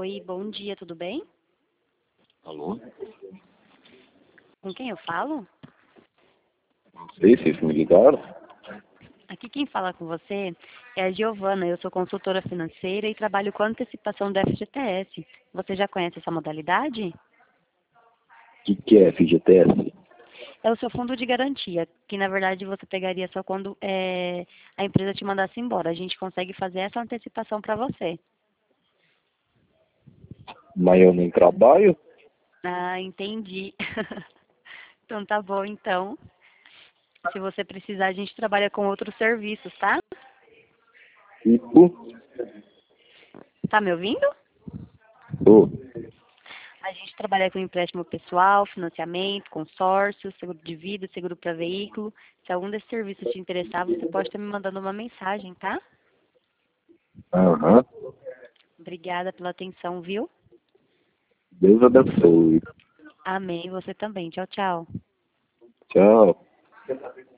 Oi, bom dia, tudo bem? Alô? Com quem eu falo? Não sei, vocês me ligaram? Aqui quem fala com você é a Giovana, eu sou consultora financeira e trabalho com antecipação do FGTS. Você já conhece essa modalidade? O que é FGTS? É o seu fundo de garantia, que na verdade você pegaria só quando a empresa te mandasse embora. A gente consegue fazer essa antecipação para você. Mas eu nem trabalho? Ah, entendi. Então tá bom, então. Se você precisar, a gente trabalha com outros serviços, tá? Tipo, Tá me ouvindo? tô. A gente trabalha com empréstimo pessoal, financiamento, consórcio, seguro de vida, seguro para veículo. Se algum desses serviços te interessar, você pode estar me mandando uma mensagem, tá? Aham. Obrigada pela atenção, viu? Deus abençoe. Amém. Você também. Tchau, tchau. Tchau.